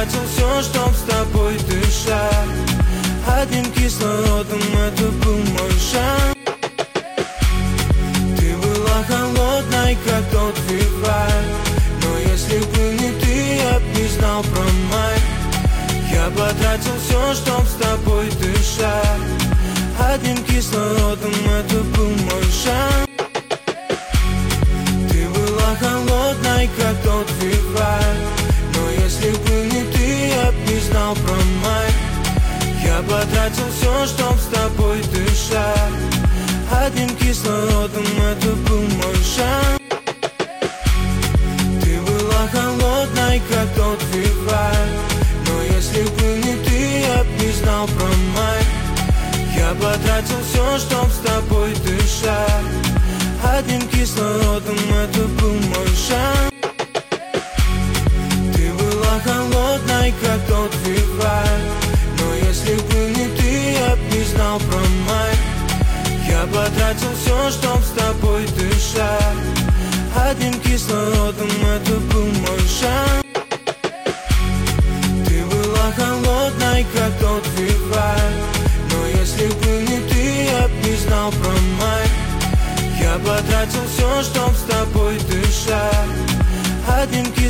потратил все, чтоб с тобой дышать. Одним кислородом это был мой шанс. Ты была холодной, как тот февраль, но если бы не ты, я б не знал про май. Я потратил все, чтоб с тобой дышать. Одним кислородом это был мой шанс. Ты была холодной, как тот февраль, но если бы не ты, я б не знал про май. Я потратил все, чтоб с тобой дышать. Одним кислородом это был мой шанс. Ты была холодной, как тот февраль, но если бы не ты, я б не знал про май. Я потратил все, чтоб с тобой дышать. Одним кислородом это был мой шанс. Ты была холодной, как тот февраль, но если бы не ты, я б не знал про май. Я потратил все, чтоб с тобой дышать. Одним кислородом это был мой шанс. Ты была холодной, как тот февраль, но если бы не ты, я б не знал про май. Я потратил все, чтоб с тобой дышать. Одним кислородом